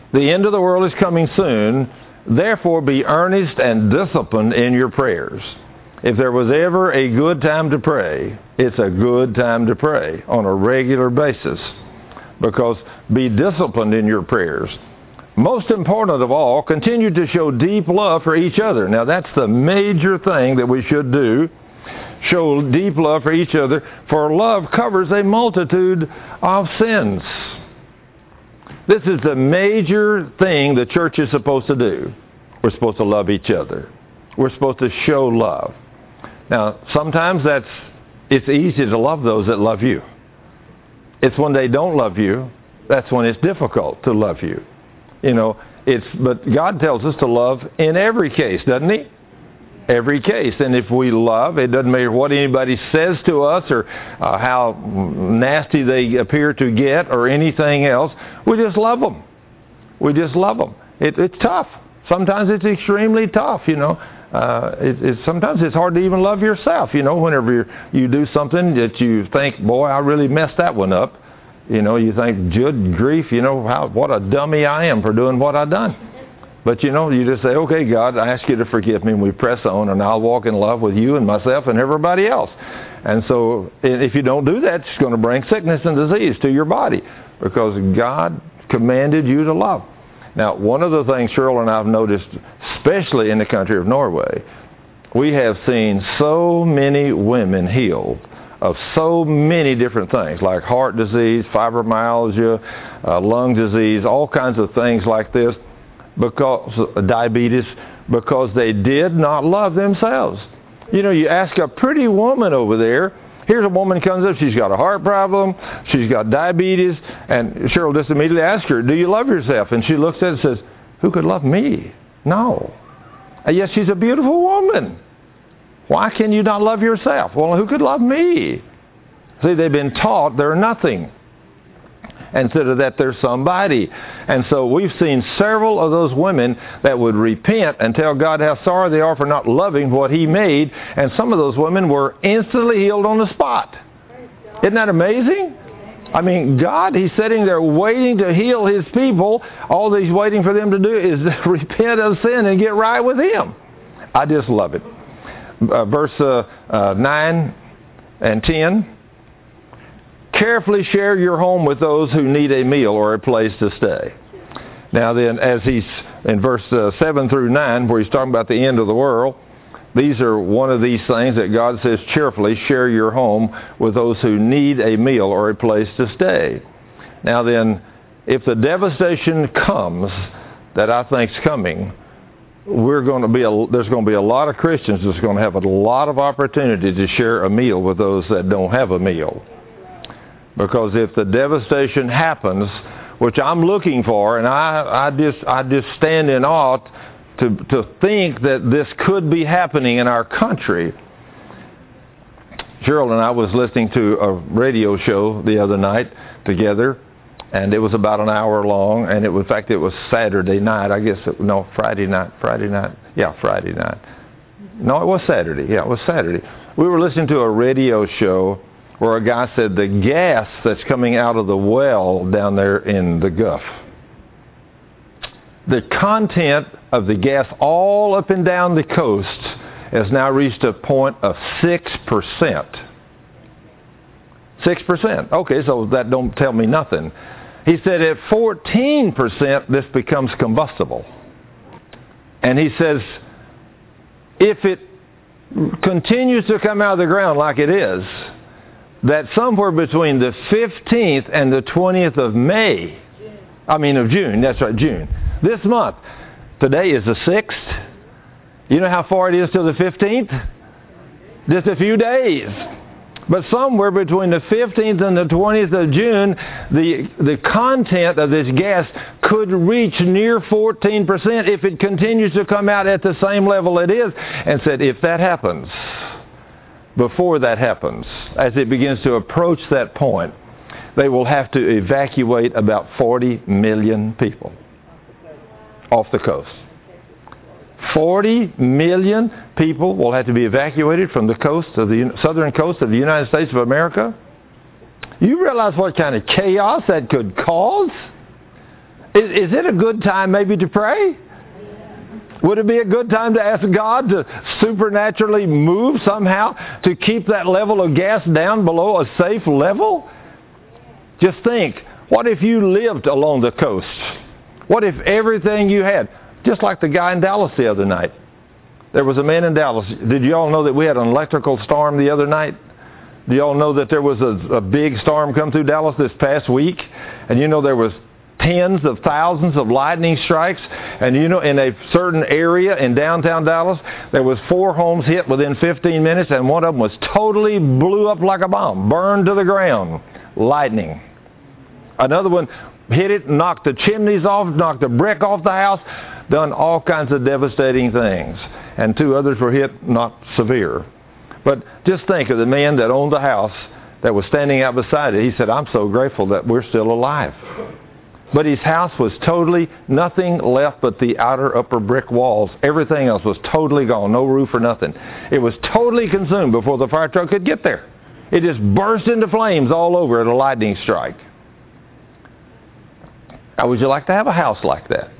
The end of the world is coming soon. Therefore, be earnest and disciplined in your prayers. If there was ever a good time to pray, it's a good time to pray on a regular basis. Because be disciplined in your prayers. Most important of all, continue to show deep love for each other. Now, that's the major thing that we should do. Show deep love for each other, for love covers a multitude of sins. This is the major thing the church is supposed to do. We're supposed to love each other. We're supposed to show love. Now, sometimes it's easy to love those that love you. It's when they don't love you, that's when it's difficult to love you. But God tells us to love in every case, doesn't He? Every case. And if we love, it doesn't matter what anybody says to us or how nasty they appear to get or anything else, we just love them. We just love them. It's tough. Sometimes it's extremely tough, sometimes it's hard to even love yourself, whenever you do something that you think, boy, I really messed that one up. You think, good grief, what a dummy I am for doing what I've done. But you just say, okay, God, I ask you to forgive me, and we press on, and I'll walk in love with you and myself and everybody else. And so if you don't do that, it's going to bring sickness and disease to your body because God commanded you to love. Now, one of the things Cheryl and I have noticed, especially in the country of Norway, we have seen so many women healed of so many different things, like heart disease, fibromyalgia, lung disease, all kinds of things like this, because diabetes, because they did not love themselves. You ask a pretty woman over there, here's a woman comes up, she's got a heart problem, she's got diabetes, and Cheryl just immediately asks her, do you love yourself? And she looks at it and says, who could love me? No. And yet she's a beautiful woman. Why can you not love yourself? Well, who could love me? See, they've been taught they're nothing. Instead of that, they're somebody. And so we've seen several of those women that would repent and tell God how sorry they are for not loving what He made. And some of those women were instantly healed on the spot. Isn't that amazing? I mean, God, He's sitting there waiting to heal His people. All He's waiting for them to do is repent of sin and get right with Him. I just love it. Verse 9 and 10. Carefully share your home with those who need a meal or a place to stay. Now then, as he's in verse 7 through 9, where he's talking about the end of the world, these are one of these things that God says, cheerfully share your home with those who need a meal or a place to stay. Now then, if the devastation comes that I think's coming, there's going to be a lot of Christians that's going to have a lot of opportunity to share a meal with those that don't have a meal. Because if the devastation happens, which I'm looking for, and I just stand in awe to think that this could be happening in our country. Cheryl and I was listening to a radio show the other night together, and it was about an hour long, and in fact it was Saturday night, Friday night. Yeah, Friday night. No, it was Saturday. Yeah, it was Saturday. We were listening to a radio show where a guy said the gas that's coming out of the well down there in the Gulf, the content of the gas all up and down the coast has now reached a point of 6%. 6%. Okay, so that don't tell me nothing. He said at 14% this becomes combustible. And he says if it continues to come out of the ground like it is, that somewhere between the 15th and the 20th of June, that's right, June. This month, today is the 6th. You know how far it is to the 15th? Just a few days. But somewhere between the 15th and the 20th of June, the content of this gas could reach near 14% if it continues to come out at the same level it is. And said if that happens, before that happens, as it begins to approach that point, they will have to evacuate about 40 million people off the coast. 40 million people will have to be evacuated from the coast of the southern coast of the United States of America. You realize what kind of chaos that could cause? Is it a good time maybe to pray? Would it be a good time to ask God to supernaturally move somehow to keep that level of gas down below a safe level? Just think, what if you lived along the coast? What if everything you had, just like the guy in Dallas the other night. There was a man in Dallas. Did you all know that we had an electrical storm the other night? Do you all know that there was a big storm come through Dallas this past week? And you know there was tens of thousands of lightning strikes. And you know, in a certain area in downtown Dallas, there was 4 homes hit within 15 minutes, and one of them was totally blew up like a bomb, burned to the ground. Lightning. Another one hit it, knocked the chimneys off, knocked the brick off the house, done all kinds of devastating things. And 2 others were hit, not severe. But just think of the man that owned the house that was standing out beside it. He said, I'm so grateful that we're still alive. But his house was totally nothing left but the outer upper brick walls. Everything else was totally gone. No roof or nothing. It was totally consumed before the fire truck could get there. It just burst into flames all over at a lightning strike. How would you like to have a house like that?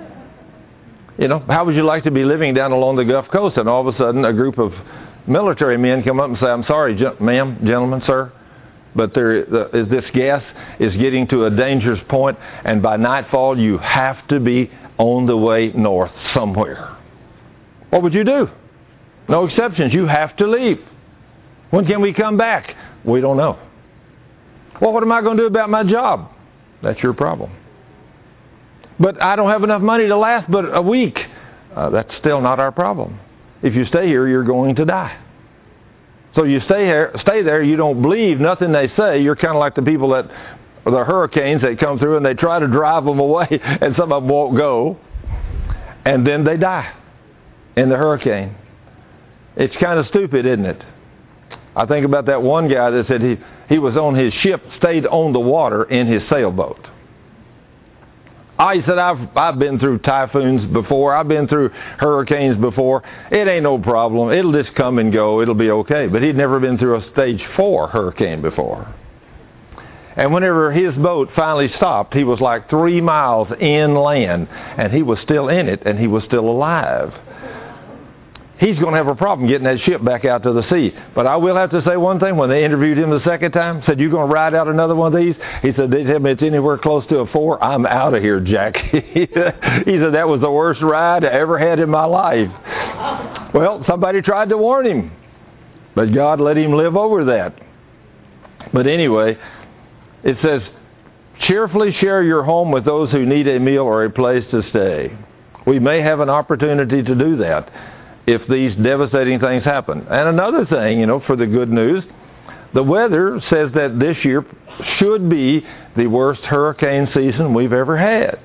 You know, how would you like to be living down along the Gulf Coast and all of a sudden a group of military men come up and say, I'm sorry, ma'am, gentlemen, sir, but this gas is getting to a dangerous point, and by nightfall you have to be on the way north somewhere. What would you do? No exceptions. You have to leave. When can we come back? We don't know. Well, what am I going to do about my job? That's your problem. But I don't have enough money to last but a week. That's still not our problem. If you stay here, you're going to die. So you stay there, you don't believe nothing they say. You're kind of like the people the hurricanes that come through and they try to drive them away and some of them won't go. And then they die in the hurricane. It's kind of stupid, isn't it? I think about that one guy that said he was on his ship, stayed on the water in his sailboat. He said, I've been through typhoons before. I've been through hurricanes before. It ain't no problem. It'll just come and go. It'll be okay. But he'd never been through a stage 4 hurricane before. And whenever his boat finally stopped, he was like 3 miles inland, and he was still in it, and he was still alive. He's going to have a problem getting that ship back out to the sea. But I will have to say one thing. When they interviewed him the second time, said, you going to ride out another one of these? He said, they tell me it's anywhere close to a 4. I'm out of here, Jack. He said, that was the worst ride I ever had in my life. Well, somebody tried to warn him. But God let him live over that. But anyway, it says, cheerfully share your home with those who need a meal or a place to stay. We may have an opportunity to do that if these devastating things happen. And another thing, you know, for the good news, the weather says that this year should be the worst hurricane season we've ever had.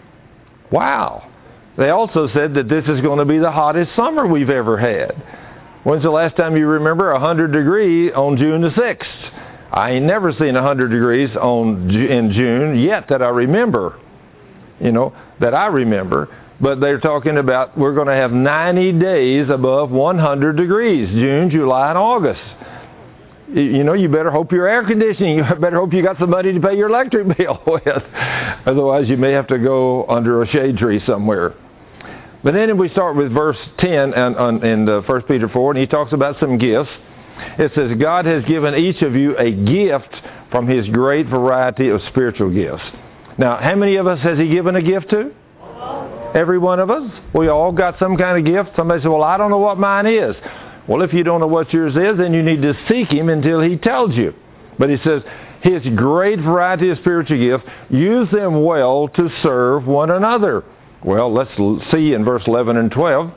Wow. They also said that this is going to be the hottest summer we've ever had. When's the last time you remember 100 degrees on June the 6th? I ain't never seen 100 degrees in June yet that I remember. You know, that I remember. But they're talking about we're going to have 90 days above 100 degrees, June, July, and August. You know, you better hope your air conditioning, you better hope you got some money to pay your electric bill with. Otherwise, you may have to go under a shade tree somewhere. But then we start with verse 10 in 1 Peter 4, and he talks about some gifts. It says, God has given each of you a gift from his great variety of spiritual gifts. Now, how many of us has he given a gift to? Every one of us. We all got some kind of gift. Somebody said, well, I don't know what mine is. Well, if you don't know what yours is, then you need to seek him until he tells you. But he says, his great variety of spiritual gifts, use them well to serve one another. Well, let's see in verse 11 and 12.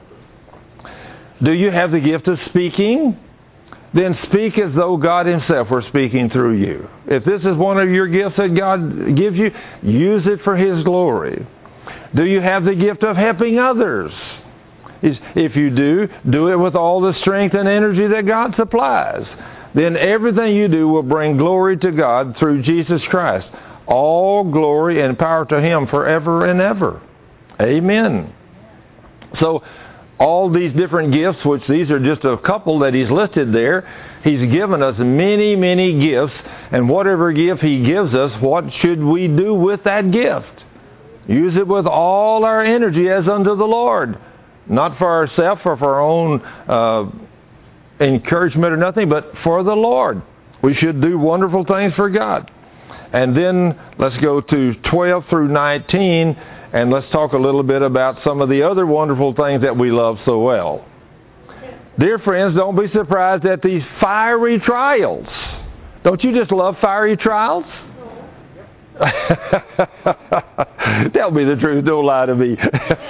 Do you have the gift of speaking? Then speak as though God himself were speaking through you. If this is one of your gifts that God gives you, use it for his glory. Do you have the gift of helping others? If you do, do it with all the strength and energy that God supplies. Then everything you do will bring glory to God through Jesus Christ. All glory and power to him forever and ever. Amen. So, all these different gifts, which these are just a couple that he's listed there, he's given us many, many gifts. And whatever gift he gives us, what should we do with that gift? Use it with all our energy as unto the Lord. Not for ourselves or for our own encouragement or nothing, but for the Lord. We should do wonderful things for God. And then let's go to 12 through 19, and let's talk a little bit about some of the other wonderful things that we love so well. Dear friends, don't be surprised at these fiery trials. Don't you just love fiery trials? Tell me the truth, don't lie to me.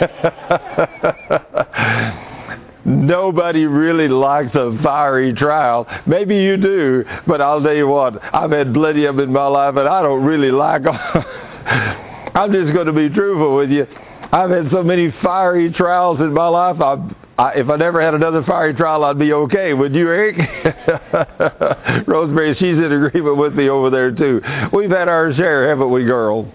Nobody really likes a fiery trial. Maybe you do, but I'll tell you what, I've had plenty of them in my life, and I don't really like them. I'm just going to be truthful with you. I've had so many fiery trials in my life, if I never had another fiery trial, I'd be okay. Would you, Eric? Rosemary, she's in agreement with me over there, too. We've had our share, haven't we, girl?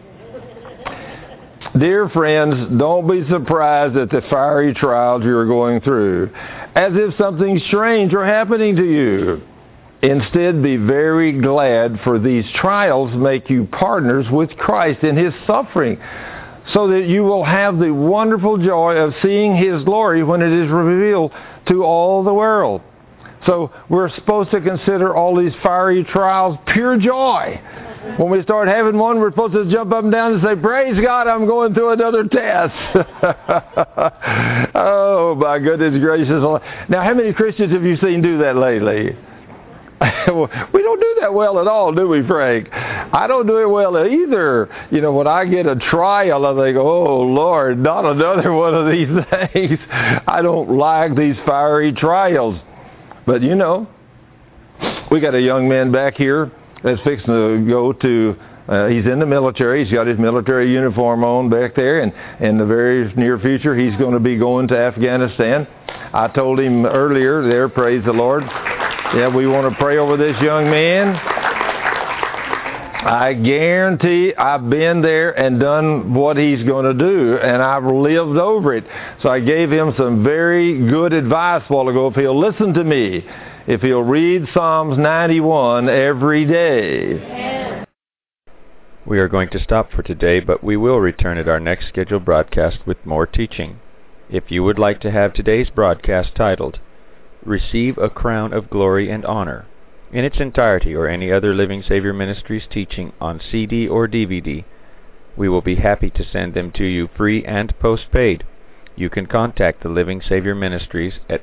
Dear friends, don't be surprised at the fiery trials you're going through, as if something strange were happening to you. Instead, be very glad, for these trials make you partners with Christ in His suffering, so that you will have the wonderful joy of seeing His glory when it is revealed to all the world. So we're supposed to consider all these fiery trials pure joy. When we start having one, we're supposed to jump up and down and say, praise God, I'm going through another test. Oh, my goodness gracious. Now, how many Christians have you seen do that lately? We don't do that well at all, do we, Frank? I don't do it well either. You know, when I get a trial, I think, oh, Lord, not another one of these things. I don't like these fiery trials. But, you know, we got a young man back here that's fixing to go to, he's in the military. He's got his military uniform on back there, and in the very near future, he's going to be going to Afghanistan. I told him earlier there, praise the Lord, yeah, we want to pray over this young man. I guarantee I've been there and done what he's going to do, and I've lived over it. So I gave him some very good advice a while ago. If he'll listen to me, if he'll read Psalms 91 every day. We are going to stop for today, but we will return at our next scheduled broadcast with more teaching. If you would like to have today's broadcast titled, Receive a Crown of Glory and Honor, in its entirety, or any other Living Savior Ministries teaching on CD or DVD, we will be happy to send them to you free and postpaid. You can contact the Living Savior Ministries at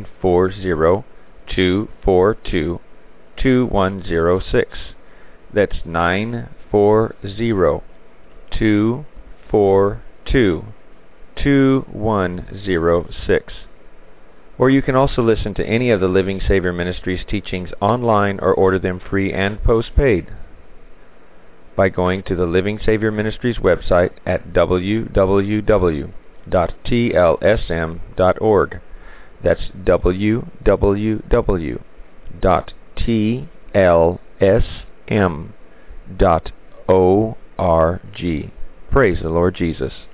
940-242-2106. That's 940-242-2106. Or you can also listen to any of the Living Savior Ministries teachings online or order them free and postpaid by going to the Living Savior Ministries website at www.tlsm.org. That's www.tlsm.org. Praise the Lord Jesus.